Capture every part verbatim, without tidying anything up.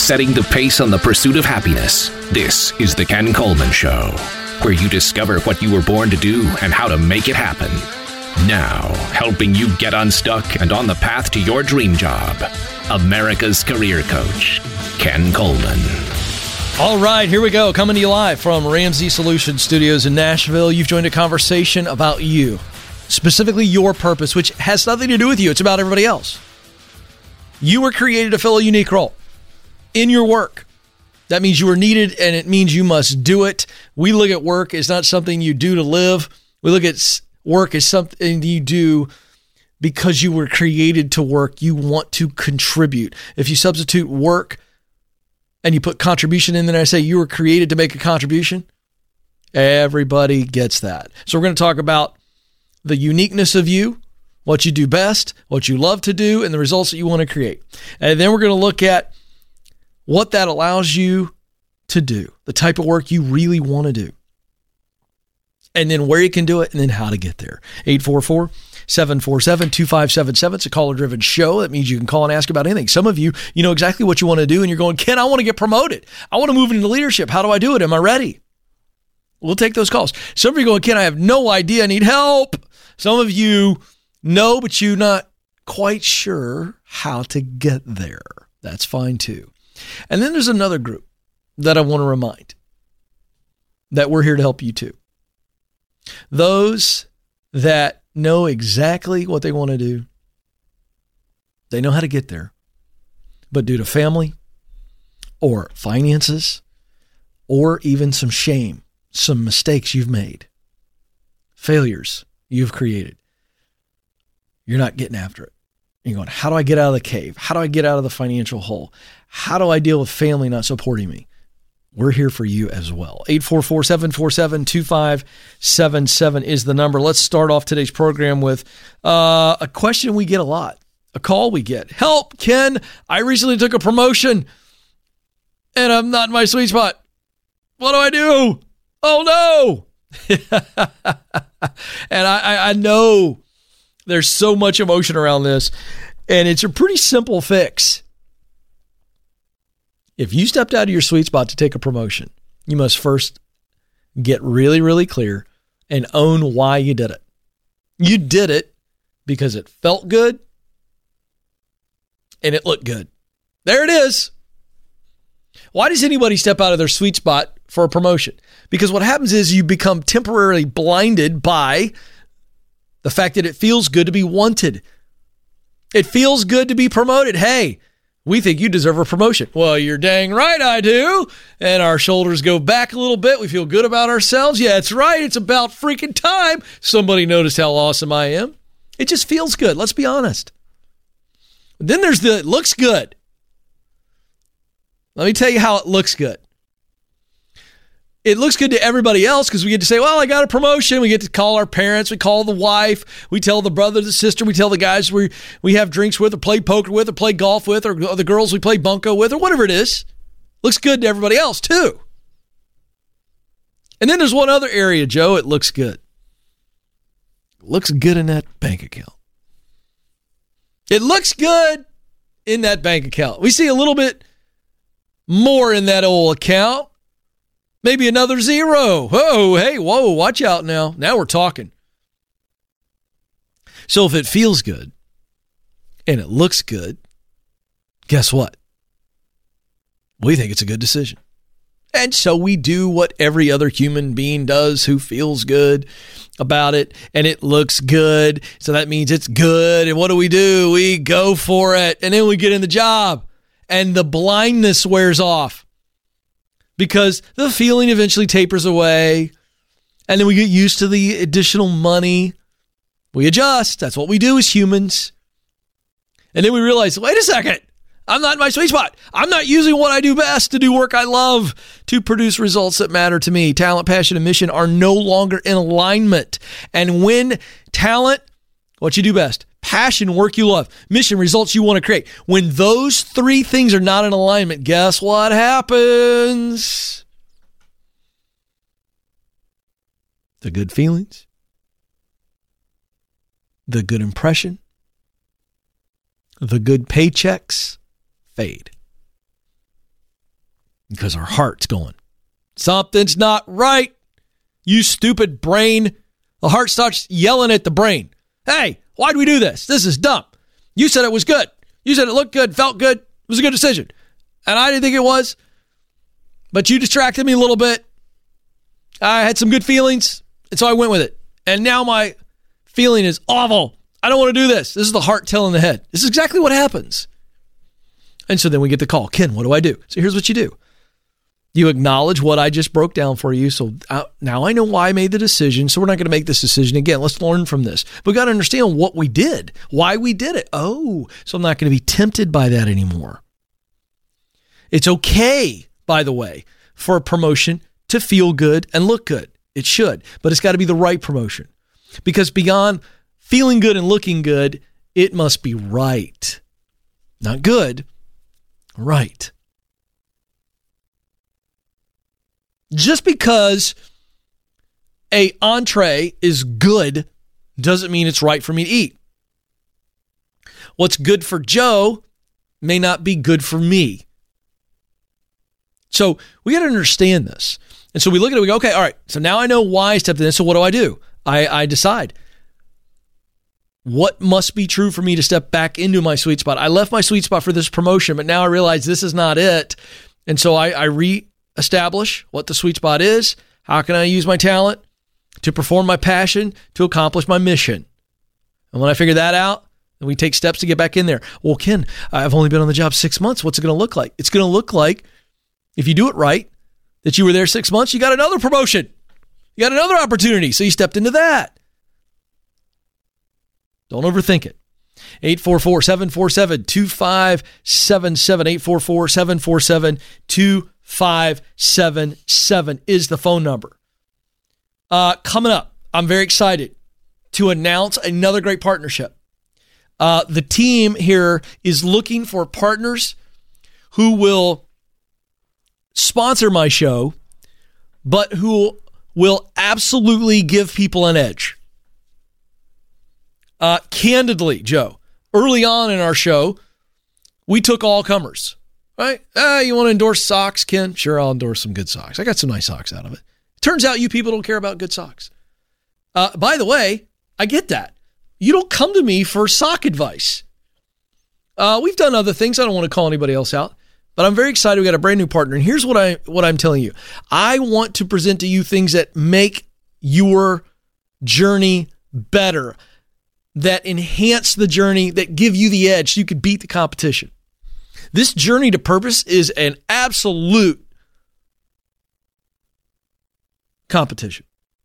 setting the pace on the pursuit of happiness. This is The Ken Coleman Show, where you discover what you were born to do and how to make it happen. Now, helping you get unstuck and on the path to your dream job, America's career coach, Ken Coleman. All right, here we go. Coming to you live from Ramsey Solutions Studios in Nashville. You've joined a conversation about you, specifically your purpose, which has nothing to do with you. It's about everybody else. You were created to fill a unique role in your work. That means you are needed, and it means you must do it. We look at work as not something you do to live. We look at work as something you do because you were created to work. You want to contribute. If you substitute work and you put contribution in there, and I say you were created to make a contribution, everybody gets that. So we're going to talk about the uniqueness of you, what you do best, what you love to do, and the results that you want to create. And then we're going to look at what that allows you to do, the type of work you really want to do, and then where you can do it, and then how to get there. eight four four, seven four seven, two five seven seven. It's a caller-driven show. That means you can call and ask about anything. Some of you, you know exactly what you want to do, and you're going, Ken, I want to get promoted. I want to move into leadership. How do I do it? Am I ready? We'll take those calls. Some of you are going, Ken, I have no idea. I need help. Some of you know, but you're not quite sure how to get there. That's fine too. And then there's another group that I want to remind that we're here to help you too. Those that know exactly what they want to do. They know how to get there. But due to family or finances or even some shame, some mistakes you've made, failures you've created, you're not getting after it. You're going, how do I get out of the cave? How do I get out of the financial hole? How do I deal with family not supporting me? We're here for you as well. eight four four, seven four seven, two five seven seven is the number. Let's start off today's program with uh, a question we get a lot, a call we get. Help, Ken, I recently took a promotion and I'm not in my sweet spot. What do I do? Oh, no. And I, I know there's so much emotion around this, and it's a pretty simple fix. If you stepped out of your sweet spot to take a promotion, you must first get really, really clear and own why you did it. You did it because it felt good and it looked good. There it is. Why does anybody step out of their sweet spot for a promotion? Because what happens is you become temporarily blinded by the fact that it feels good to be wanted. It feels good to be promoted. Hey, we think you deserve a promotion. Well, you're dang right I do. And our shoulders go back a little bit. We feel good about ourselves. Yeah, it's right. It's about freaking time somebody noticed how awesome I am. It just feels good. Let's be honest. Then there's the it looks good. Let me tell you how it looks good. It looks good to everybody else because we get to say, well, I got a promotion. We get to call our parents. We call the wife. We tell the brother, the sister. We tell the guys we we have drinks with or play poker with or play golf with or the girls we play bunco with or whatever it is. Looks good to everybody else too. And then there's one other area, Joe. It looks good. It looks good in that bank account. It looks good in that bank account. We see a little bit more in that old account. Maybe another zero. Oh, hey, whoa, watch out now. Now we're talking. So if it feels good and it looks good, guess what? We think it's a good decision. And so we do what every other human being does who feels good about it, and it looks good. So that means it's good. And what do we do? We go for it. And then we get in the job, and the blindness wears off. Because the feeling eventually tapers away, and then we get used to the additional money. We adjust. That's what we do as humans. And then we realize, wait a second, I'm not in my sweet spot. I'm not using what I do best to do work I love to produce results that matter to me. Talent, passion, and mission are no longer in alignment. And when talent, what you do best, passion, work you love, mission, results you want to create. When those three things are not in alignment, guess what happens? The good feelings, the good impression, the good paychecks fade. Because our heart's going, something's not right. You stupid brain. The heart starts yelling at the brain. Hey, why'd we do this? This is dumb. You said it was good. You said it looked good, felt good. It was a good decision. And I didn't think it was. But you distracted me a little bit. I had some good feelings. And so I went with it. And now my feeling is awful. I don't want to do this. This is the heart telling the head. This is exactly what happens. And so then we get the call. Ken, what do I do? So here's what you do. You acknowledge what I just broke down for you. So uh, now I know why I made the decision. So we're not going to make this decision again. Let's learn from this. But we got to understand what we did, why we did it. Oh, so I'm not going to be tempted by that anymore. It's okay, by the way, for a promotion to feel good and look good. It should, but it's got to be the right promotion. Because beyond feeling good and looking good, it must be right. Not good, right. Just because a entree is good doesn't mean it's right for me to eat. What's good for Joe may not be good for me. So we got to understand this. And so we look at it, we go, okay, all right, so now I know why I stepped in. So what do I do? I, I decide what must be true for me to step back into my sweet spot. I left my sweet spot for this promotion, but now I realize this is not it. And so I, I re-establish what the sweet spot is. How can I use my talent to perform my passion, to accomplish my mission? And when I figure that out, then we take steps to get back in there. Well, Ken, I've only been on the job six months. What's it going to look like? It's going to look like, if you do it right, that you were there six months, you got another promotion. You got another opportunity. So you stepped into that. Don't overthink it. eight four four, seven four seven, two five seven seven. eight four four, seven four seven, two five seven seven is the phone number. Uh, coming up, I'm very excited to announce another great partnership. Uh, the team here is looking for partners who will sponsor my show, but who will absolutely give people an edge. Uh, candidly, Joe, early on in our show, we took all comers, right? Uh, you want to endorse socks, Ken? Sure, I'll endorse some good socks. I got some nice socks out of it. Turns out you people don't care about good socks. Uh, by the way, I get that. You don't come to me for sock advice. Uh, we've done other things. I don't want to call anybody else out. But I'm very excited. We got a brand new partner. And here's what, I, what I'm telling you. I want to present to you things that make your journey better, that enhance the journey, that give you the edge so you could beat the competition. This journey to purpose is an absolute competition.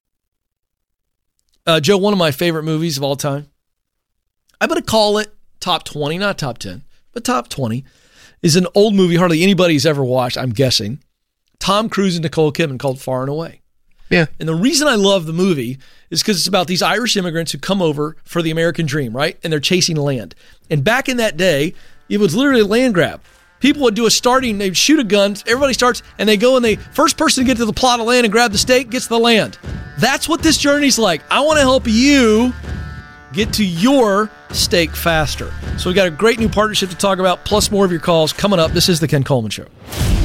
Uh, Joe, one of my favorite movies of all time, I'm going to call it top twenty, not top ten, but top twenty. Is an old movie hardly anybody's ever watched, I'm guessing. Tom Cruise and Nicole Kidman, called Far and Away. Yeah. And the reason I love the movie is because it's about these Irish immigrants who come over for the American dream, right? And they're chasing land. And back in that day, it was literally a land grab. People would do a starting, they'd shoot a gun, everybody starts, and they go and they, first person to get to the plot of land and grab the stake gets the land. That's what this journey's like. I want to help you get to your stake faster. So we got a great new partnership to talk about, plus more of your calls coming up. This is the Ken Coleman Show.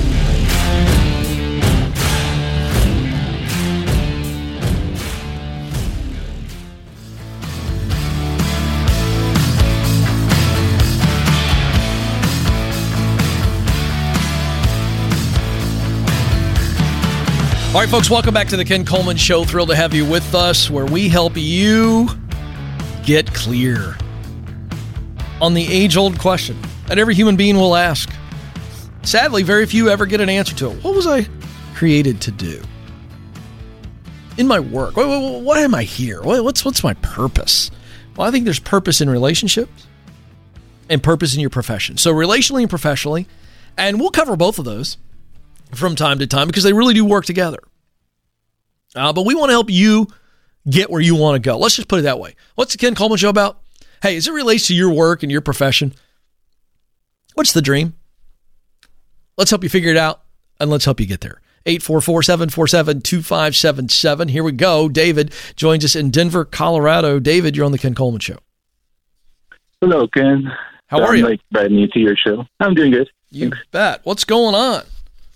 All right, folks, welcome back to the Ken Coleman Show. Thrilled to have you with us, where we help you get clear on the age-old question that every human being will ask. Sadly, very few ever get an answer to it. What was I created to do? In my work, what, what, what am I here? What, what's, what's my purpose? Well, I think there's purpose in relationships and purpose in your profession. So relationally and professionally, and we'll cover both of those from time to time because they really do work together. Uh, but we want to help you get where you want to go. Let's just put it that way. What's the Ken Coleman Show about? Hey, as it relates to your work and your profession, what's the dream? Let's help you figure it out, and let's help you get there. eight four four, seven four seven, two five seven seven. Here we go. David joins us in Denver, Colorado. David, you're on the Ken Coleman Show. Hello, Ken. How are I'm you? like brand new to your show. I'm doing good. You bet. What's going on?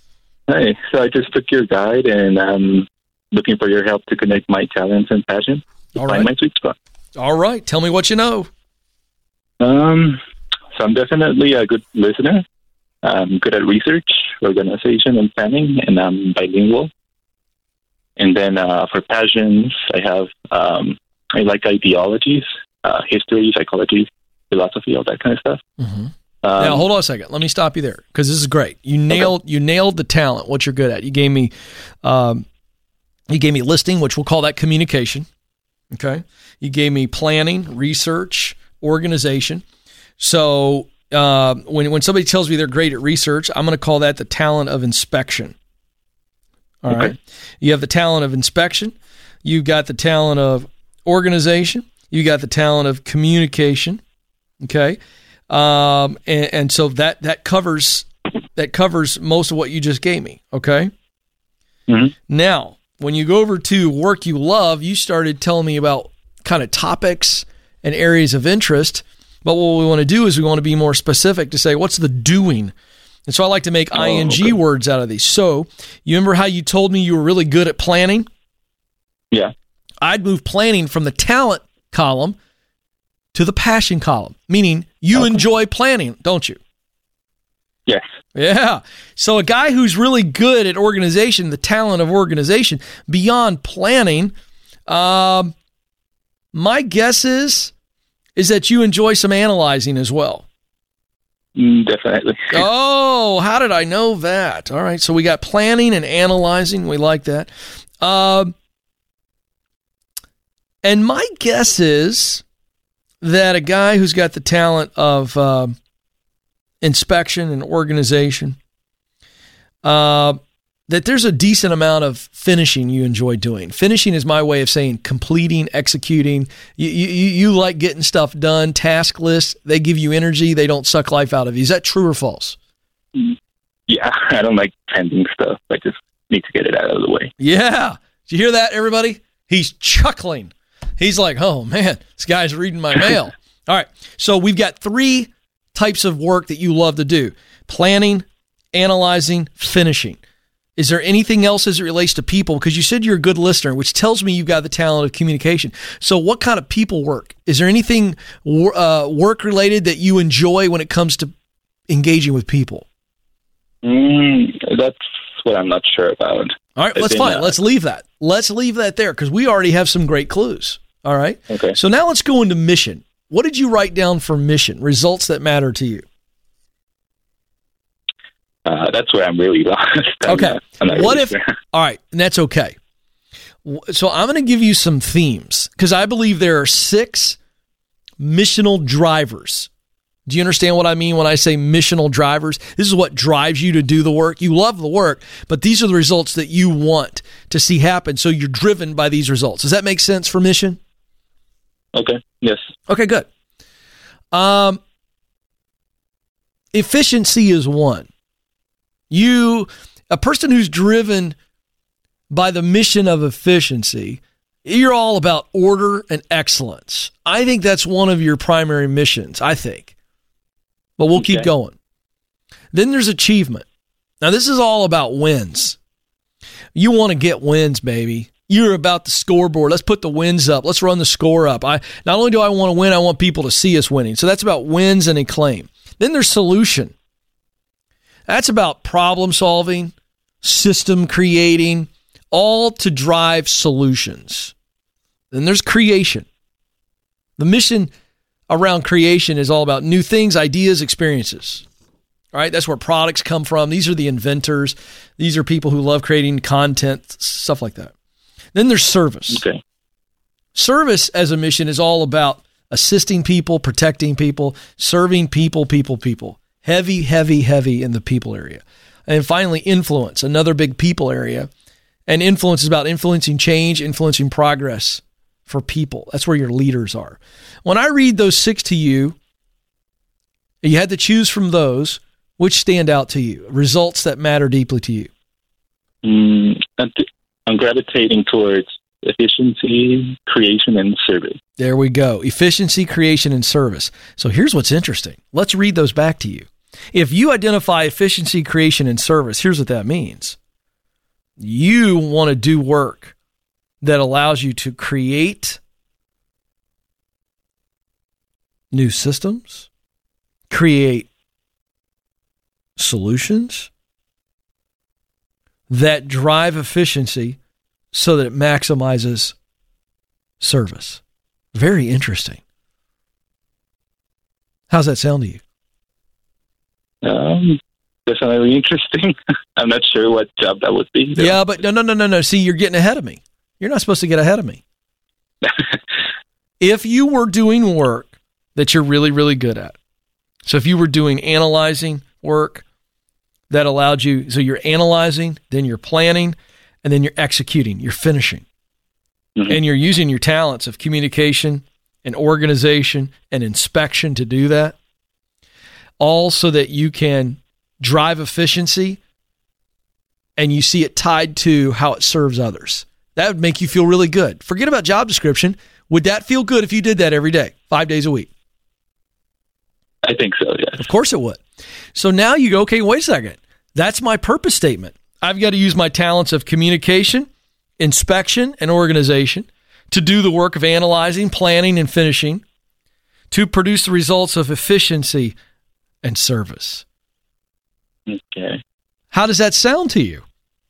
Hi. So I just took your guide, and I'm looking for your help to connect my talents and passion to All find right. my sweet spot. All right. Tell me what you know. Um, so I'm definitely a good listener. I'm good at research, organization, and planning, and I'm bilingual. And then uh, for passions, I have um, I like ideologies, uh, history, psychology, philosophy, all that kind of stuff. Mm-hmm. Um, Now, hold on a second. Let me stop you there because this is great. You nailed you nailed the talent, what you're good at. You gave me, um, you gave me listing, which we'll call that communication. Okay. You gave me planning, research, organization. So uh, when when somebody tells me they're great at research, I'm going to call that the talent of inspection. All Okay. right. You have the talent of inspection. You've got the talent of organization. You got the talent of communication. Okay. Um, and, and so that, that covers, that covers most of what you just gave me. Okay. Mm-hmm. Now, when you go over to work you love, you started telling me about kind of topics and areas of interest. But what we want to do is we want to be more specific to say, what's the doing? And so I like to make Oh, ing okay. words out of these. So you remember how you told me you were really good at planning? Yeah. I'd move planning from the talent column to the passion column, meaning you Okay. enjoy planning, don't you? Yes. Yeah. So a guy who's really good at organization, the talent of organization, beyond planning, um, my guess is, is that you enjoy some analyzing as well. Mm, definitely. Oh, how did I know that? All right. So we got planning and analyzing. We like that. Um, and my guess is that a guy who's got the talent of um, inspection and organization, uh, that there's a decent amount of finishing you enjoy doing. Finishing is my way of saying completing, executing. You, you, you like getting stuff done, task lists. They give you energy. They don't suck life out of you. Is that true or false? Yeah, I don't like pending stuff. I just need to get it out of the way. Yeah. Did you hear that, everybody? He's chuckling. He's like, oh, man, this guy's reading my mail. All right. So we've got three types of work that you love to do: planning, analyzing, finishing. Is there anything else as it relates to people? Because you said you're a good listener, which tells me you've got the talent of communication. So what kind of people work? Is there anything uh, work-related that you enjoy when it comes to engaging with people? Mm, that's what I'm not sure about. All right, As let's in, fine. uh, Let's leave that. Let's leave that there because we already have some great clues. All right? Okay. So now let's go into mission. What did you write down for mission? Results that matter to you. Uh, that's where I'm really lost. I'm Okay. not- I'm not What really if, sure. all right, and that's okay. W- So I'm going to give you some themes because I believe there are six missional drivers. Do you understand what I mean when I say missional drivers? This is what drives you to do the work. You love the work, but these are the results that you want to see happen. So you're driven by these results. Does that make sense for mission? Okay. Yes. Okay, good. Um, efficiency is one. You, a person who's driven by the mission of efficiency, you're all about order and excellence. I think that's one of your primary missions, I think. But we'll keep Okay. going. Then there's achievement. Now, this is all about wins. You want to get wins, baby. You're about the scoreboard. Let's put the wins up. Let's run the score up. I not only do I want to win, I want people to see us winning. So that's about wins and acclaim. Then there's solution. That's about problem solving, system creating, all to drive solutions. Then there's creation. The mission around creation is all about new things, ideas, experiences. All right, that's where products come from. These are the inventors. These are people who love creating content, stuff like that. Then there's service. Okay. Service as a mission is all about assisting people, protecting people, serving people, people, people. Heavy, heavy, heavy in the people area. And finally, influence, another big people area. And influence is about influencing change, influencing progress for people. That's where your leaders are. When I read those six to you, you had to choose from those, which stand out to you, results that matter deeply to you. Mm, I'm th- I'm gravitating towards efficiency, creation, and service. There we go. Efficiency, creation, and service. So here's what's interesting. Let's read those back to you. If you identify efficiency, creation, and service, here's what that means. You want to do work that allows you to create new systems, create solutions that drive efficiency so that it maximizes service. Very interesting. How's that sound to you? Um, definitely interesting. I'm not sure what job that would be, though. Yeah, but no, no, no, no, no. See, you're getting ahead of me. You're not supposed to get ahead of me. If you were doing work that you're really, really good at, so if you were doing analyzing work that allowed you, so you're analyzing, then you're planning, and then you're executing, you're finishing. Mm-hmm. And you're using your talents of communication and organization and inspection to do that, all so that you can drive efficiency and you see it tied to how it serves others. That would make you feel really good. Forget about job description. Would that feel good if you did that every day, five days a week? I think so, yes. Of course it would. So now you go, okay, wait a second. That's my purpose statement. I've got to use my talents of communication, inspection, and organization to do the work of analyzing, planning, and finishing, to produce the results of efficiency and service. Okay. How does that sound to you?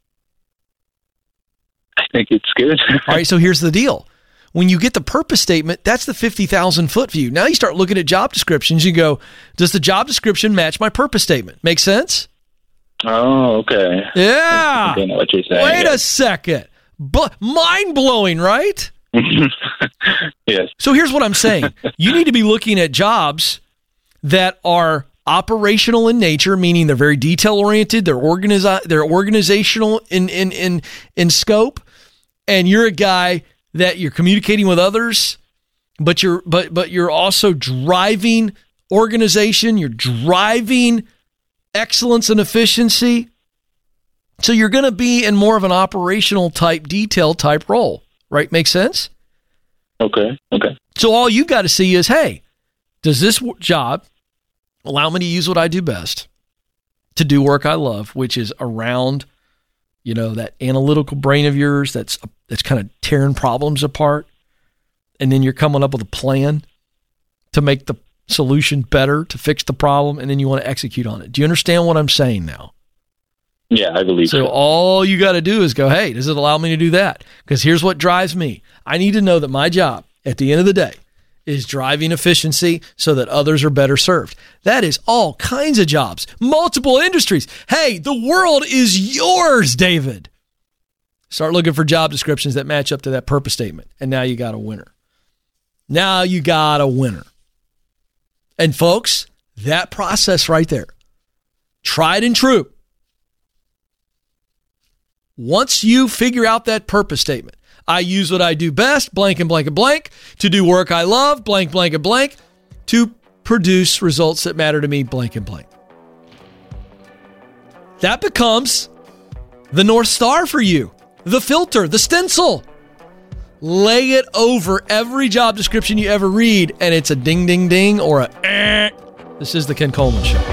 I think it's good. All right, so here's the deal. When you get the purpose statement, that's the fifty thousand foot view. Now you start looking at job descriptions. You go, does the job description match my purpose statement? Make sense? Oh, okay. Yeah. I know what you're saying. Wait yeah. a second. Bu- mind-blowing, right? Yes. So here's what I'm saying. You need to be looking at jobs that are operational in nature, meaning they're very detail-oriented, they're organizi- they're organizational in, in, in, in scope, and you're a guy that you're communicating with others, but you're but but you're also driving organization, you're driving excellence and efficiency. So you're going to be in more of an operational type, detail type role, right? Make sense? Okay. Okay. So all you got to see is, hey, does this w- job allow me to use what I do best to do work I love, which is around, you know, that analytical brain of yours that's that's kind of tearing problems apart, and then you're coming up with a plan to make the solution better, to fix the problem, and then you want to execute on it. Do you understand what I'm saying now? Yeah, I believe so. So all you got to do is go, hey, does it allow me to do that? Because here's what drives me. I need to know that my job at the end of the day is driving efficiency so that others are better served. That is all kinds of jobs, multiple industries. Hey, the world is yours, David. Start looking for job descriptions that match up to that purpose statement. And now you got a winner. Now you got a winner. And folks, that process right there, tried and true. Once you figure out that purpose statement, I use what I do best, blank and blank and blank, to do work I love, blank, blank and blank, to produce results that matter to me, blank and blank. That becomes the North Star for you, the filter, the stencil. Lay it over every job description you ever read, and it's a ding, ding, ding, or a eh. This is the Ken Coleman Show.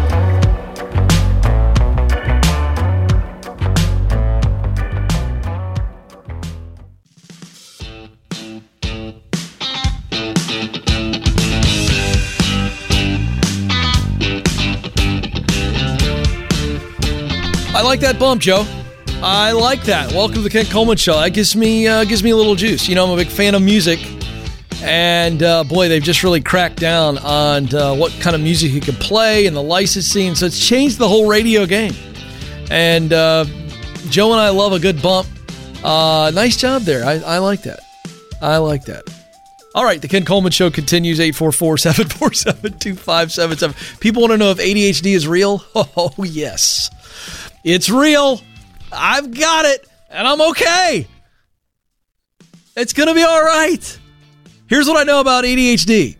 I like that bump, Joe. I like that. Welcome to the Ken Coleman Show. That gives me uh, gives me a little juice. You know, I'm a big fan of music, and uh, boy, they've just really cracked down on uh, what kind of music you can play and the licensing. So it's changed the whole radio game. And uh, Joe and I love a good bump. Uh, nice job there. I, I like that. I like that. All right, the Ken Coleman Show continues, eight four four, seven four seven, two five seven seven. People want to know if A D H D is real? Oh, yes. It's real. I've got it, and I'm okay. It's going to be all right. Here's what I know about A D H D.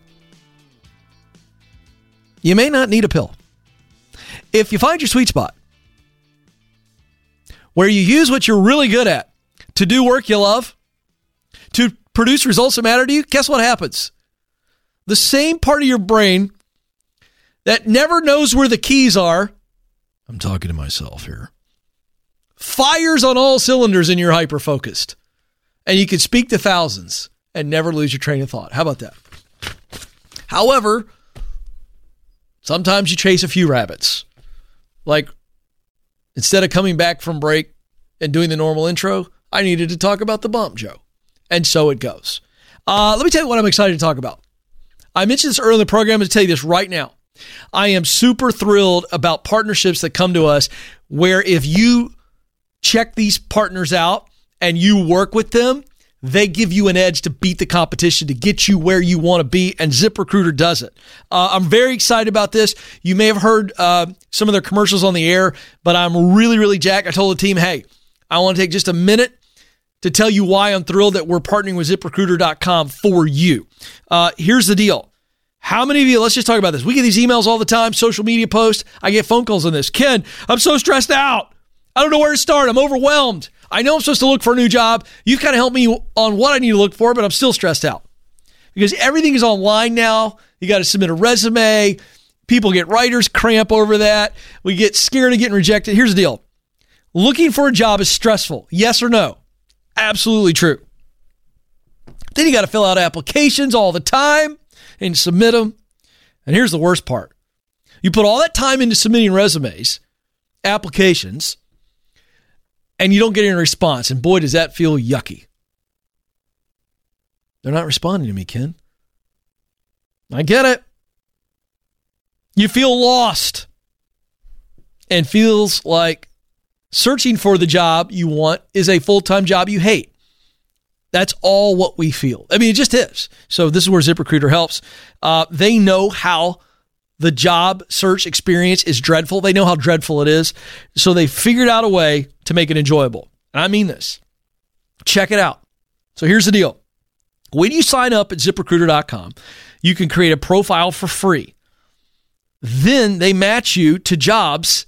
You may not need a pill. If you find your sweet spot, where you use what you're really good at to do work you love, to produce results that matter to you, guess what happens? The same part of your brain that never knows where the keys are, I'm talking to myself here, fires on all cylinders and you're hyper-focused. And you can speak to thousands and never lose your train of thought. How about that? However, sometimes you chase a few rabbits. Like, instead of coming back from break and doing the normal intro, I needed to talk about the bump, Joe. And so it goes. Uh, let me tell you what I'm excited to talk about. I mentioned this earlier in the program. I'm going to tell you this right now. I am super thrilled about partnerships that come to us where if you check these partners out and you work with them, they give you an edge to beat the competition, to get you where you want to be, and ZipRecruiter does it. Uh, I'm very excited about this. You may have heard uh, some of their commercials on the air, but I'm really, really jacked. I told the team, hey, I want to take just a minute to tell you why I'm thrilled that we're partnering with ZipRecruiter dot com for you. Uh, here's the deal. How many of you, let's just talk about this. We get these emails all the time, social media posts. I get phone calls on this. Ken, I'm so stressed out. I don't know where to start. I'm overwhelmed. I know I'm supposed to look for a new job. You've kind of helped me on what I need to look for, but I'm still stressed out. Because everything is online now. You got to submit a resume. People get writer's cramp over that. We get scared of getting rejected. Here's the deal. Looking for a job is stressful. Yes or no? Absolutely true. Then you got to fill out applications all the time and submit them. And here's the worst part. You put all that time into submitting resumes, applications, and you don't get any response. And boy, does that feel yucky. They're not responding to me, Ken. I get it. You feel lost and feels like searching for the job you want is a full-time job you hate. That's all what we feel. I mean, it just is. So this is where ZipRecruiter helps. Uh, they know how the job search experience is dreadful. They know how dreadful it is. So they figured out a way to make it enjoyable. And I mean this. Check it out. So here's the deal. When you sign up at ZipRecruiter dot com, you can create a profile for free. Then they match you to jobs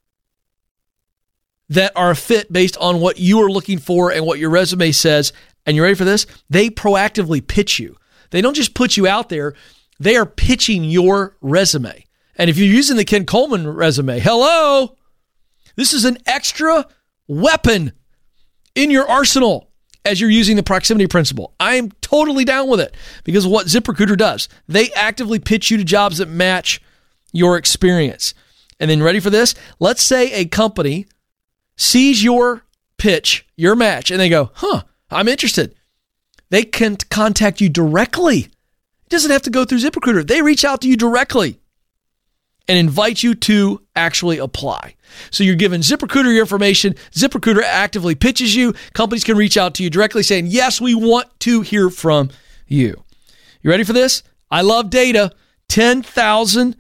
that are a fit based on what you are looking for and what your resume says. And you ready for this? They proactively pitch you. They don't just put you out there. They are pitching your resume. And if you're using the Ken Coleman resume, hello, this is an extra weapon in your arsenal as you're using the proximity principle. I am totally down with it because of what ZipRecruiter does. They actively pitch you to jobs that match your experience. And then ready for this? Let's say a company sees your pitch, your match, and they go, huh, I'm interested. They can contact you directly. It doesn't have to go through ZipRecruiter. They reach out to you directly and invite you to actually apply. So you're giving ZipRecruiter your information. ZipRecruiter actively pitches you. Companies can reach out to you directly saying, yes, we want to hear from you. You ready for this? I love data. ten thousand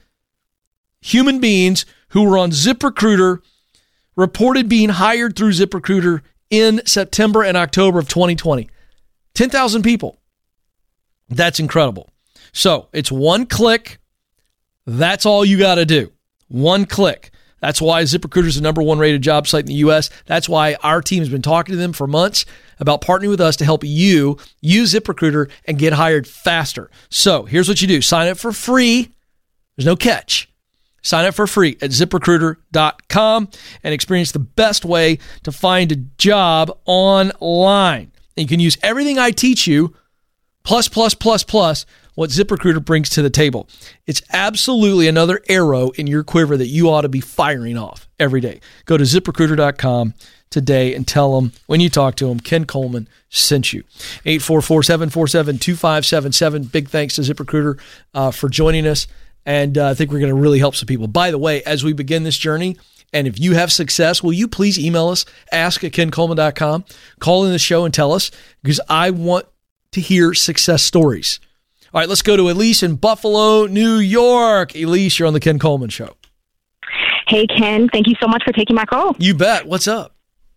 human beings who were on ZipRecruiter reported being hired through ZipRecruiter in September and October of twenty twenty. ten thousand people. That's incredible. So it's one click. That's all you got to do. One click. That's why ZipRecruiter is the number one rated job site in the U S. That's why our team has been talking to them for months about partnering with us to help you use ZipRecruiter and get hired faster. So here's what you do. Sign up for free. There's no catch. Sign up for free at ZipRecruiter dot com and experience the best way to find a job online. And you can use everything I teach you, plus, plus, plus, plus, what ZipRecruiter brings to the table. It's absolutely another arrow in your quiver that you ought to be firing off every day. Go to ZipRecruiter dot com today and tell them when you talk to them, Ken Coleman sent you. eight four four, seven four seven, two five seven seven. Big thanks to ZipRecruiter uh, for joining us. And uh, I think we're going to really help some people. By the way, as we begin this journey, and if you have success, will you please email us, ask at ken coleman dot com, call in the show and tell us, because I want to hear success stories. All right, let's go to Elise in Buffalo, New York. Elise, you're on the Ken Coleman Show. Hey, Ken. Thank you so much for taking my call. You bet. What's up?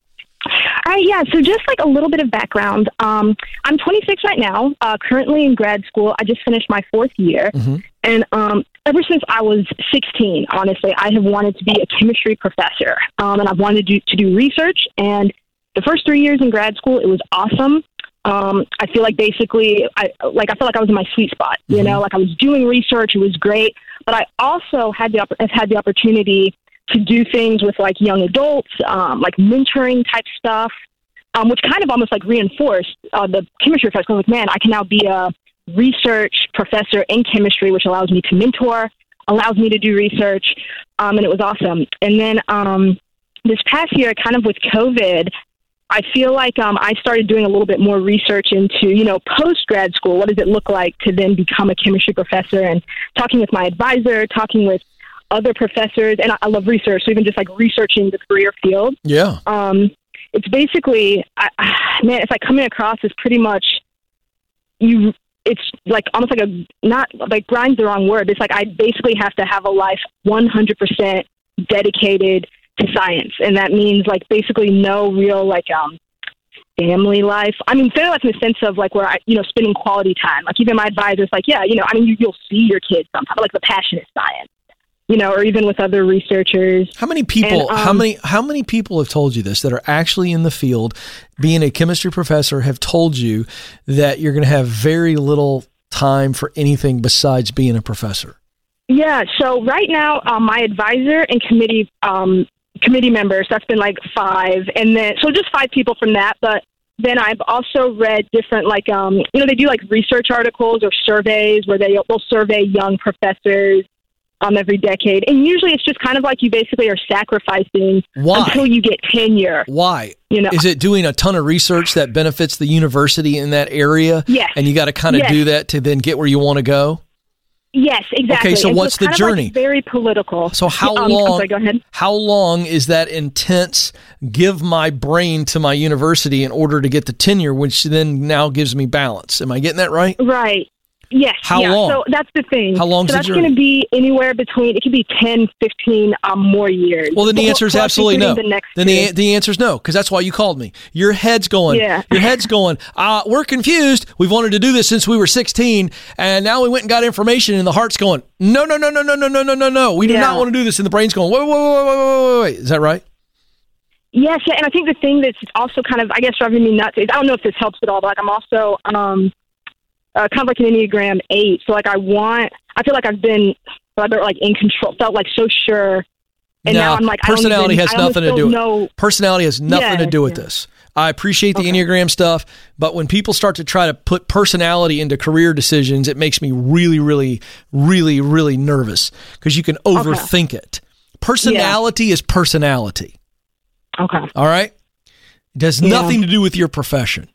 All right, yeah, so just like a little bit of background. Um, I'm twenty-six right now, uh, currently in grad school. I just finished my fourth year. Mm-hmm. And um, ever since I was sixteen, honestly, I have wanted to be a chemistry professor. Um, and I've wanted to do, to do research. And the first three years in grad school, it was awesome. Um, I feel like basically, I like I felt like I was in my sweet spot, you mm-hmm. know, like I was doing research. It was great. but I also had the have had the opportunity to do things with like young adults, um, like mentoring type stuff, um, which kind of almost like reinforced uh, the chemistry professor. I was like, man, I can now be a research professor in chemistry, which allows me to mentor, allows me to do research, um, and it was awesome. And then um, this past year, kind of with COVID, I feel like um, I started doing a little bit more research into, you know, post-grad school. What does it look like to then become a chemistry professor? And talking with my advisor, talking with other professors, and I, I love research, so even just like researching the career field. Yeah. Um, it's basically, I, man, it's like coming across is pretty much you. It's like almost like a, not like grind's the wrong word. It's like I basically have to have a life one hundred percent dedicated to science. And that means like basically no real like um family life. I mean, family life in the sense of like where I, you know, spending quality time. Like even my advisor's like, yeah, you know, I mean, you, you'll see your kids sometimes, like the passion is science, you know, or even with other researchers. How many people, and, um, how many, how many people have told you this that are actually in the field, being a chemistry professor, have told you that you're going to have very little time for anything besides being a professor? Yeah. So right now, um, my advisor and committee, um, committee members, that's been like five. And then, so just five people from that. But then I've also read different, like, um, you know, they do like research articles or surveys where they will survey young professors um, every decade. And usually it's just kind of like you basically are sacrificing Why? until you get tenure. Why? You know, is it doing a ton of research that benefits the university in that area? Yes. And you got to kind of yes. do that to then get where you want to go? Yes, exactly. Okay, so and what's so the journey? Like very political. So how um, long? Sorry, go ahead. How long is that intense? Give my brain to my university in order to get the tenure, which then now gives me balance. Am I getting that right? Right. Yes. How yeah. long? So that's the thing. How long? So that's going to be anywhere between. It could be ten, fifteen um, more years. Well, then the answer is absolutely no. The next then the the answer is no, because that's why you called me. Your head's going. Yeah. Your head's going. Uh, we're confused. We've wanted to do this since we were sixteen, and now we went and got information, and the heart's going. No, no, no, no, no, no, no, no, no, no. We do yeah. not want to do this, and the brain's going. Wait, wait, wait, wait, wait, wait, wait. Is that right? Yes, yeah, and I think the thing that's also kind of, I guess, driving me nuts is I don't know if this helps at all, but like I'm also um. Uh, kind of like an Enneagram eight. So like I want, I feel like I've been like in control, felt like so sure. And no, now I'm like, personality I don't even, has nothing to do with know. Personality has nothing yeah, to do with yeah. this. I appreciate the okay. Enneagram stuff, but when people start to try to put personality into career decisions, it makes me really, really, really, really nervous because you can overthink okay. it. Personality yeah. is personality. Okay. All right? It has yeah. nothing to do with your profession.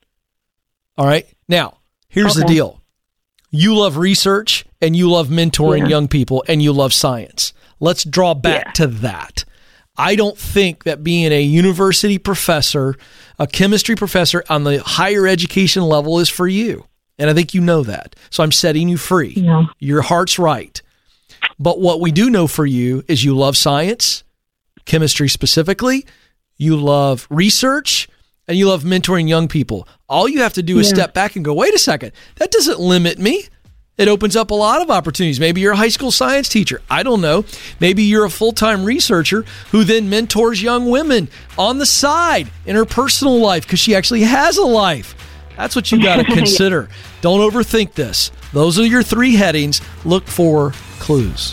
All right? Now, here's okay. the deal. You love research and you love mentoring yeah. young people and you love science. Let's draw back yeah. to that. I don't think that being a university professor, a chemistry professor on the higher education level is for you. And I think you know that. So I'm setting you free. Yeah. Your heart's right. But what we do know for you is you love science, chemistry specifically, you love research, and you love mentoring young people. All you have to do is yeah. step back and go, wait a second, that doesn't limit me. It opens up a lot of opportunities. Maybe you're a high school science teacher. I don't know. Maybe you're a full-time researcher who then mentors young women on the side in her personal life because she actually has a life. That's what you got to consider. Don't overthink this. Those are your three headings. Look for clues.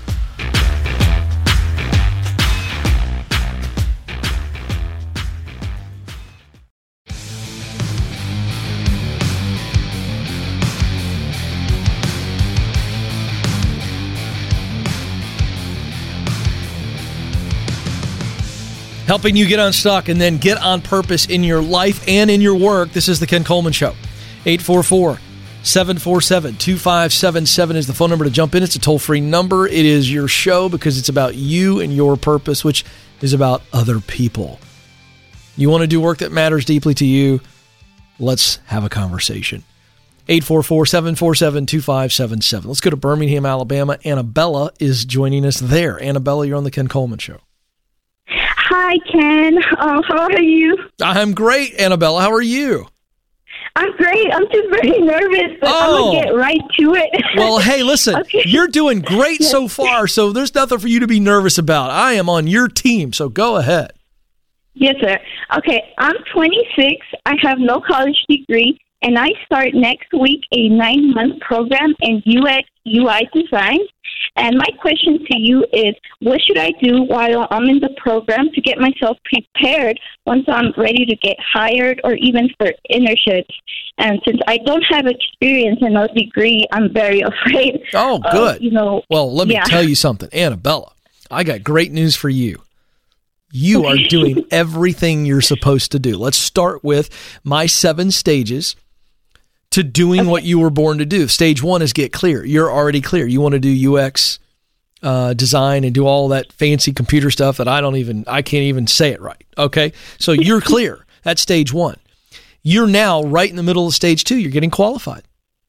Helping you get unstuck and then get on purpose in your life and in your work. This is the Ken Coleman Show. eight four four, seven four seven, two five seven seven is the phone number to jump in. It's a toll-free number. It is your show because it's about you and your purpose, which is about other people. You want to do work that matters deeply to you? Let's have a conversation. eight four four, seven four seven, two five seven seven. Let's go to Birmingham, Alabama. Annabella is joining us there. Annabella, you're on the Ken Coleman Show. Hi, Ken. Uh, how are you? I'm great, Annabella. How are you? I'm great. I'm just very nervous, but oh. I'm going to get right to it. Well, hey, listen, okay. You're doing great so far, so there's nothing for you to be nervous about. I am on your team, so go ahead. Yes, sir. Okay, I'm twenty-six. I have no college degree, and I start next week a nine-month program in U X U I design. And my question to you is, what should I do while I'm in the program to get myself prepared once I'm ready to get hired or even for internships? And since I don't have experience and no degree, I'm very afraid. Oh, good. Of, you know, well, let me yeah. tell you something. Annabella, I got great news for you. You are doing everything you're supposed to do. Let's start with my seven stages to doing okay. what you were born to do. Stage one is get clear. You're already clear. You want to do U X uh, design and do all that fancy computer stuff that I don't even, I can't even say it right. Okay. So you're clear. That's stage one. You're now right in the middle of stage two. You're getting qualified.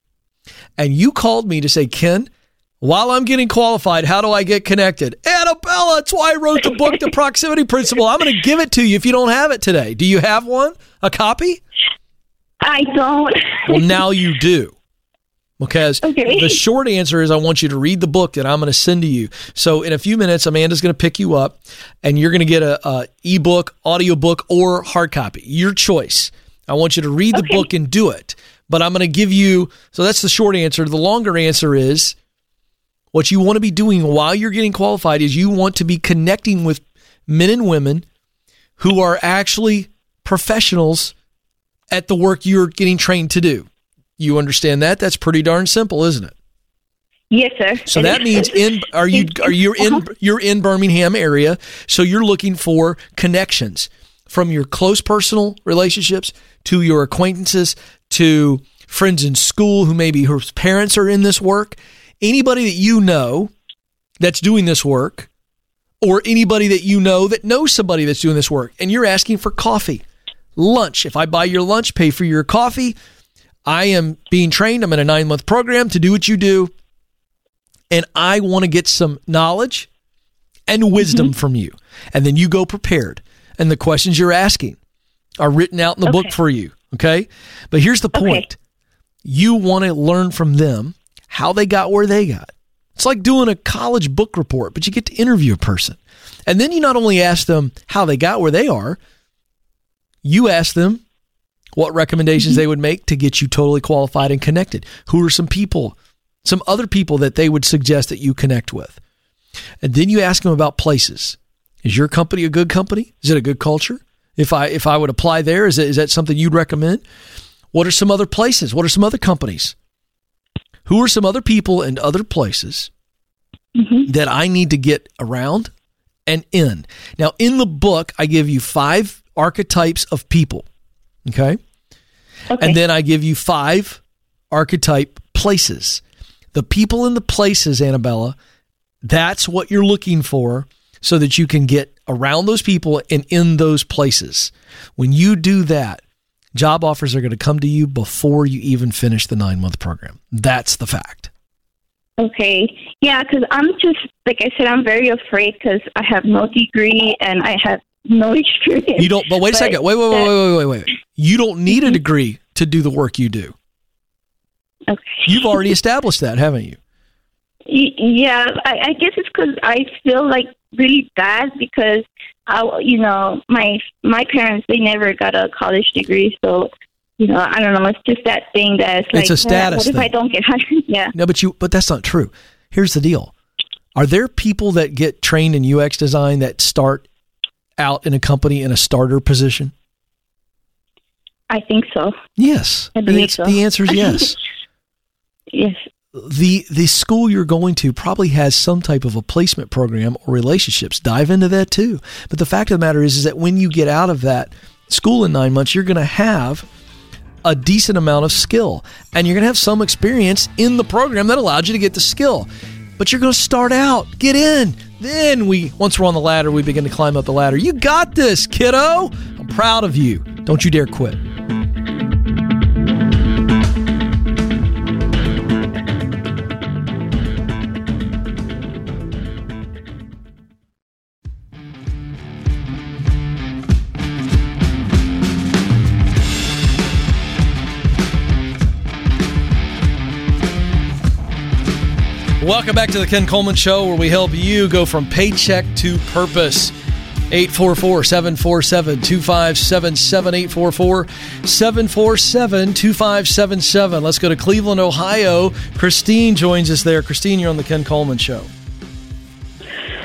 And you called me to say, Ken, while I'm getting qualified, how do I get connected? Annabella, that's why I wrote the book, The Proximity Principle. I'm going to give it to you if you don't have it today. Do you have one? A copy? I don't. Well, now you do. Because okay. the short answer is I want you to read the book that I'm going to send to you. So in a few minutes, Amanda's going to pick you up, and you're going to get a, a ebook, audiobook, or hard copy. Your choice. I want you to read the okay. book and do it. But I'm going to give you, so that's the short answer. The longer answer is, what you want to be doing while you're getting qualified is you want to be connecting with men and women who are actually professionals at the work you're getting trained to do. You understand that? That's pretty darn simple, isn't it? Yes, sir. So that means in are you are you in uh-huh. you're in Birmingham area, so you're looking for connections from your close personal relationships to your acquaintances to friends in school who maybe whose parents are in this work. Anybody that you know that's doing this work, or anybody that you know that knows somebody that's doing this work, and you're asking for coffee, lunch. If I buy your lunch, pay for your coffee, I am being trained. I'm in a nine-month program to do what you do, and I want to get some knowledge and wisdom mm-hmm. from you. And then you go prepared, and the questions you're asking are written out in the okay. book for you, okay? But here's the point. Okay. You want to learn from them how they got where they got. It's like doing a college book report, but you get to interview a person. And then you not only ask them how they got where they are, you ask them what recommendations mm-hmm. they would make to get you totally qualified and connected. Who are some people, some other people that they would suggest that you connect with? And then you ask them about places. Is your company a good company? Is it a good culture? If I if I would apply there, is it, is that something you'd recommend? What are some other places? What are some other companies? Who are some other people and other places mm-hmm. that I need to get around and in? Now, in the book, I give you five archetypes of people, okay? okay? And then I give you five archetype places. The people and the places, Annabella, that's what you're looking for so that you can get around those people and in those places. When you do that, job offers are going to come to you before you even finish the nine-month program. That's the fact. Okay. Yeah, because I'm just, like I said, I'm very afraid because I have no degree and I have no experience. You don't, but wait a but second. Wait, wait, wait, wait, wait, wait, wait. You don't need a degree to do the work you do. Okay. You've already established that, haven't you? Yeah, I, I guess it's because I feel like really bad because I, you know, my my parents, they never got a college degree, so you know, I don't know. It's just that thing that's like, it's a status. What if thing. I don't get hired? Yeah. No, but you, but that's not true. Here's the deal: are there people that get trained in U X design that start out in a company in a starter position? I think so. Yes, I believe the, so. The answer is yes. Yes. The the school you're going to probably has some type of a placement program or relationships. Dive into that too. But the fact of the matter is, is that when you get out of that school in nine months, you're going to have a decent amount of skill. And you're going to have some experience in the program that allowed you to get the skill. But you're going to start out, get in. Then we, once we're on the ladder, we begin to climb up the ladder. You got this, kiddo. I'm proud of you. Don't you dare quit. Welcome back to the Ken Coleman Show, where we help you go from paycheck to purpose. eight four four, seven four seven, two five seven seven, eight four four, seven four seven, two five seven seven. Let's go to Cleveland, Ohio. Christine joins us there. Christine, you're on the Ken Coleman Show.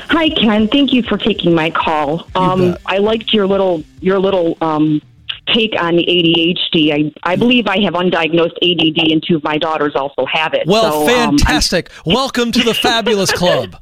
Hi, Ken. Thank you for taking my call. Um, I liked your little your little um, take on the A D H D. I, I believe I have undiagnosed A D D, and two of my daughters also have it. Well, so, fantastic. Um, Welcome to the fabulous club.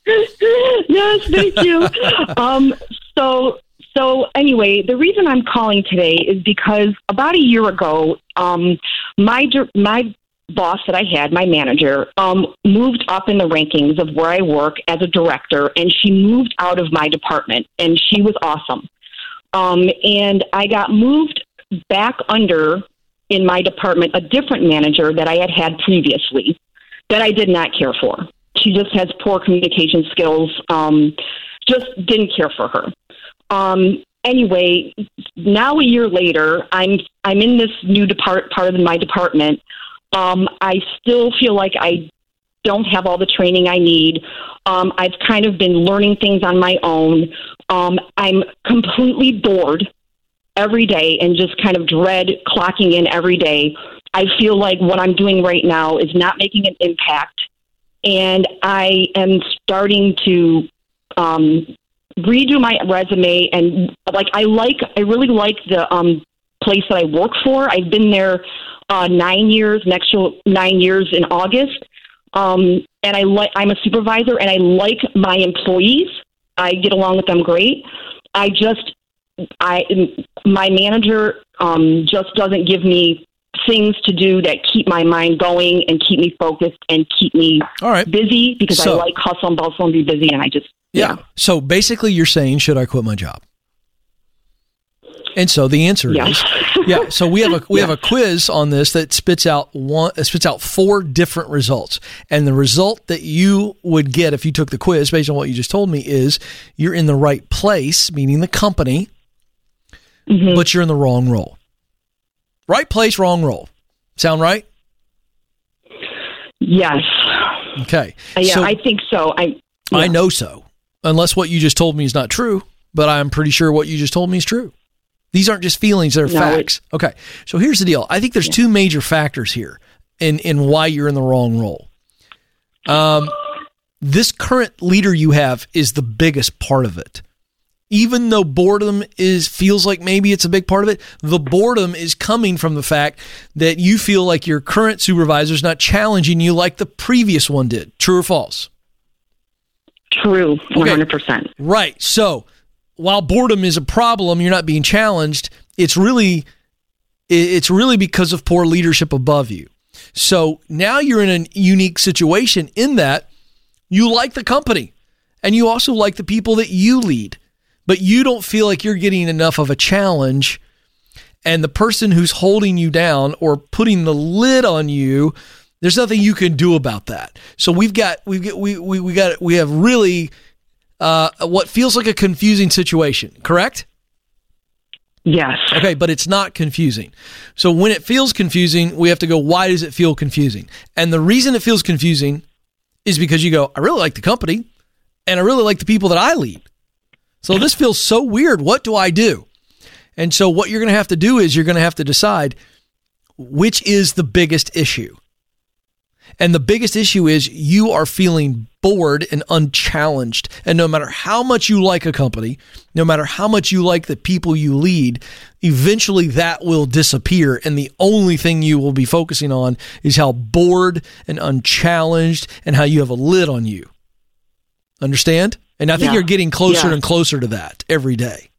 Yes, thank you. um, so, so anyway, the reason I'm calling today is because about a year ago, um, my my boss that I had, my manager, um, moved up in the rankings of where I work as a director, and she moved out of my department, and she was awesome. Um, and I got moved back under in my department a different manager that I had had previously that I did not care for. She just has poor communication skills. Um, just didn't care for her. Um, anyway, now a year later, I'm I'm in this new depart part of my department. Um, I still feel like I don't have all the training I need. Um, I've kind of been learning things on my own. Um, I'm completely bored every day and just kind of dread clocking in every day. I feel like what I'm doing right now is not making an impact. And I am starting to um, redo my resume. And like, I like, I really like the um, place that I work for. I've been there uh, nine years, next year, nine years in August. Um, and I like, I'm a supervisor and I like my employees. I get along with them great. I just, I, my manager um, just doesn't give me things to do that keep my mind going and keep me focused and keep me All right. busy because So- I like hustle and bustle and be busy. And I just, Yeah. yeah. So basically, you're saying, should I quit my job? And so the answer Yeah. is, yeah. So we have a we Yeah. have a quiz on this that spits out one uh, spits out four different results, and the result that you would get if you took the quiz, based on what you just told me, is you're in the right place, meaning the company, Mhm. but you're in the wrong role. Right place, wrong role. Sound right? Yes. Okay. Uh, yeah, So- I think so. I, I yeah. know so, unless what you just told me is not true, but I'm pretty sure what you just told me is true. These aren't just feelings, they're No, facts. Okay, so here's the deal. I think there's Yeah. two major factors here in, in why you're in the wrong role. Um, this current leader you have is the biggest part of it. Even though boredom is feels like maybe it's a big part of it, the boredom is coming from the fact that you feel like your current supervisor is not challenging you like the previous one did. True or false? True. one hundred percent. Right. So while boredom is a problem, you're not being challenged. It's really, it's really because of poor leadership above you. So now you're in a unique situation in that you like the company and you also like the people that you lead, but you don't feel like you're getting enough of a challenge. And the person who's holding you down or putting the lid on you, there's nothing you can do about that. So we've got, we've got, we, we, we got, we have really, uh, what feels like a confusing situation, correct? Yes. Okay, but it's not confusing. So when it feels confusing, we have to go, why does it feel confusing? And the reason it feels confusing is because you go, I really like the company and I really like the people that I lead. So this feels so weird. What do I do? And so what you're going to have to do is you're going to have to decide which is the biggest issue. And the biggest issue is you are feeling bored and unchallenged. And no matter how much you like a company, no matter how much you like the people you lead, eventually that will disappear. And the only thing you will be focusing on is how bored and unchallenged and how you have a lid on you. Understand? And I think Yeah. you're getting closer Yeah. and closer to that every day.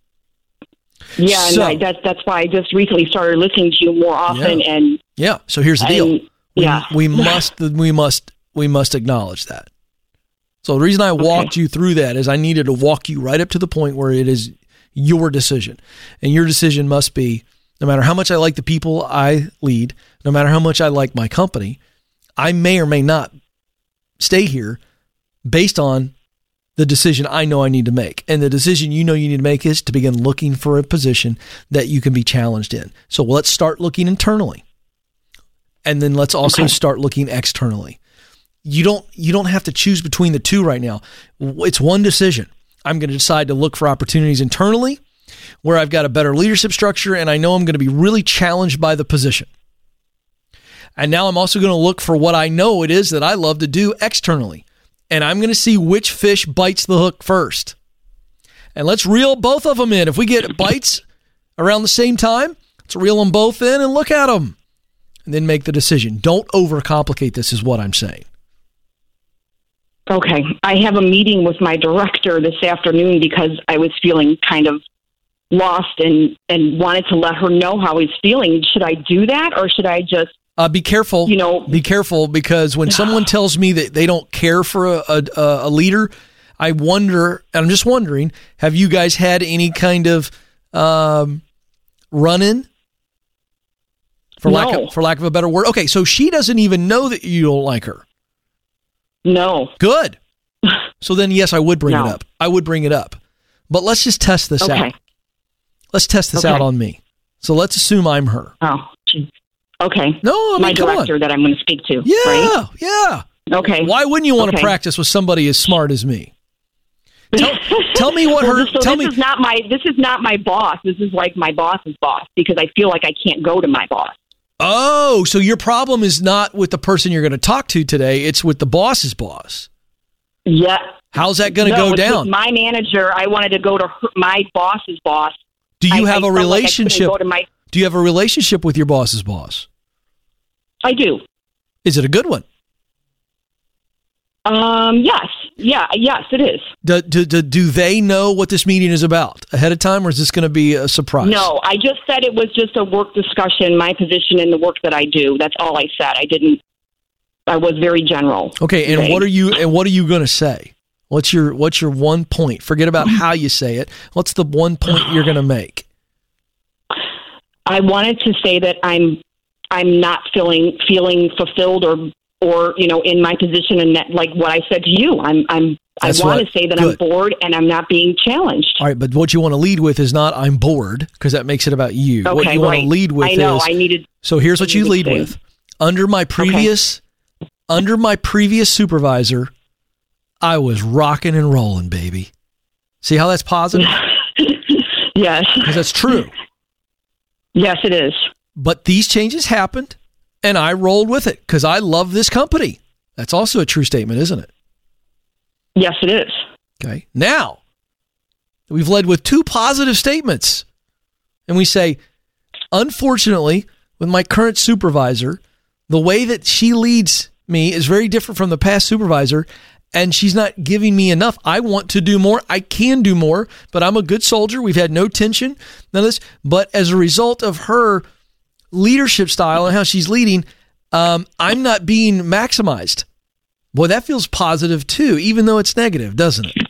Yeah, So- and I, that's that's why I just recently started listening to you more often. Yeah. And Yeah. So here's the deal. And, We, yeah. we must we must we must acknowledge that. So the reason I walked you through that is I needed to walk you right up to the point where it is your decision. And your decision must be, no matter how much I like the people I lead, no matter how much I like my company, I may or may not stay here based on the decision I know I need to make. And the decision you know you need to make is to begin looking for a position that you can be challenged in. So let's start looking internally. And then let's also Okay. start looking externally. You don't you don't have to choose between the two right now. It's one decision. I'm going to decide to look for opportunities internally where I've got a better leadership structure and I know I'm going to be really challenged by the position. And now I'm also going to look for what I know it is that I love to do externally. and I'm going to see which fish bites the hook first. And let's reel both of them in. If we get bites around the same time, let's reel them both in and look at them, and then make the decision. Don't overcomplicate this is what I'm saying. Okay. I have a meeting with my director this afternoon because I was feeling kind of lost and, and wanted to let her know how I was feeling. Should I do that, or should I just... Uh, be careful. You know, be careful, because when someone tells me that they don't care for a, a, a leader, I wonder, and I'm just wondering, have you guys had any kind of um, run-in? For no. lack of, for lack of a better word. Okay, so she doesn't even know that you don't like her. No. Good. So then, yes, I would bring no. it up. I would bring it up. But let's just test this okay. out. Let's test this okay. out on me. So let's assume I'm her. Oh, geez. Okay. No, I mean, my come director on. that I'm going to speak to. Yeah, right? yeah. Okay. Why wouldn't you want okay. to practice with somebody as smart as me? Tell, tell me what well, her. This, so tell this me. is not my. This is not my boss. This is like my boss's boss, because I feel like I can't go to my boss. Oh, so your problem is not with the person you're going to talk to today. It's with the boss's boss. Yeah. How's that going to no, go it's down? with my manager. I wanted to go to her, my boss's boss. Do you I, have I a felt relationship? Like I couldn't go to my, do you have a relationship with your boss's boss? I do. Is it a good one? Um. Yes. Yeah. Yes, it is. Do, do, do, do they know what this meeting is about ahead of time, or is this going to be a surprise? No, I just said it was just a work discussion, my position in the work that I do. That's all I said. I didn't. I was very general. Okay, and today. what are you? And what are you going to say? What's your What's your one point? Forget about how you say it. What's the one point you're going to make? I wanted to say that I'm I'm not feeling feeling fulfilled or or you know in my position, and that, like what I said to you, I'm I'm That's I want what- to say that good. I'm bored and I'm not being challenged. All right, but what you want to lead with is not "I'm bored," because that makes it about you. Okay, what you right. want to lead with I know. is I needed. so. Here's what I you needed lead to say. with. Under my previous, under my previous supervisor, I was rocking and rolling, baby. See how that's positive? Yes. Because that's true. Yes, it is. But these changes happened, and I rolled with it because I love this company. That's also a true statement, isn't it? Yes, it is. Okay. Now, we've led with two positive statements. And we say, unfortunately, with my current supervisor, the way that she leads me is very different from the past supervisor, and she's not giving me enough. I want to do more. I can do more, but I'm a good soldier. We've had no tension, none of this. But as a result of her leadership style and how she's leading, um, I'm not being maximized. Boy, that feels positive too, even though it's negative, doesn't it?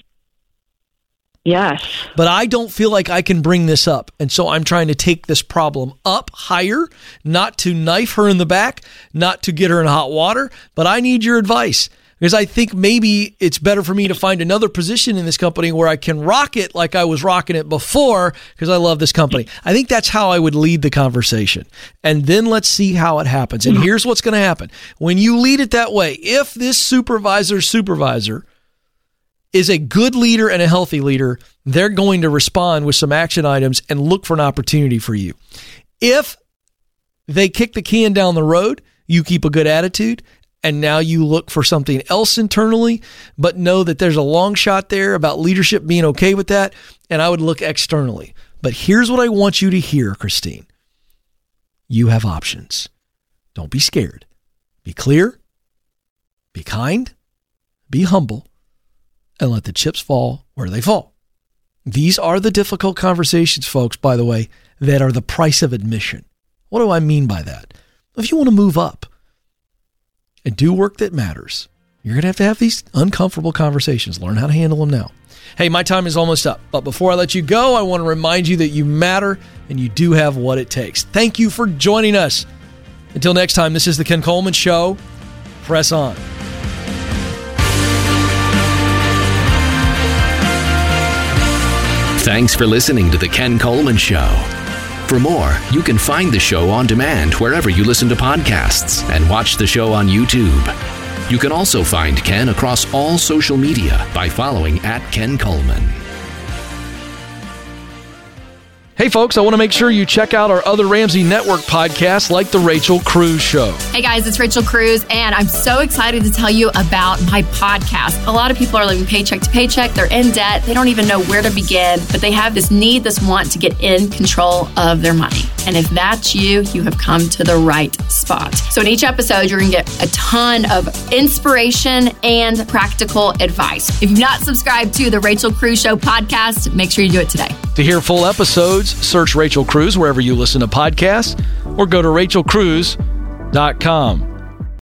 Yes. But I don't feel like I can bring this up. And so I'm trying to take this problem up higher, not to knife her in the back, not to get her in hot water, but I need your advice. Because I think maybe it's better for me to find another position in this company where I can rock it like I was rocking it before because I love this company. I think that's how I would lead the conversation. And then let's see how it happens. And here's what's going to happen. When you lead it that way, if this supervisor's supervisor is a good leader and a healthy leader, they're going to respond with some action items and look for an opportunity for you. If they kick the can down the road, you keep a good attitude, and now you look for something else internally, but know that there's a long shot there about leadership being okay with that, and I would look externally. But here's what I want you to hear, Christine. You have options. Don't be scared. Be clear, be kind, be humble, and let the chips fall where they fall. These are the difficult conversations, folks, by the way, that are the price of admission. What do I mean by that? If you want to move up and do work that matters, you're going to have to have these uncomfortable conversations. Learn how to handle them now. Hey, my time is almost up. But before I let you go, I want to remind you that you matter and you do have what it takes. Thank you for joining us. Until next time, this is The Ken Coleman Show. Press on. Thanks for listening to The Ken Coleman Show. For more, you can find the show on demand wherever you listen to podcasts and watch the show on YouTube. You can also find Ken across all social media by following at Ken Coleman. Hey, folks, I want to make sure you check out our other Ramsey Network podcasts like The Rachel Cruz Show. Hey, guys, it's Rachel Cruz, and I'm so excited to tell you about my podcast. A lot of people are living paycheck to paycheck. They're in debt. They don't even know where to begin, but they have this need, this want to get in control of their money. And if that's you, you have come to the right spot. So in each episode, you're going to get a ton of inspiration and practical advice. If you've not subscribed to The Rachel Cruz Show podcast, make sure you do it today. To hear full episodes, search Rachel Cruz wherever you listen to podcasts or go to rachel cruz dot com.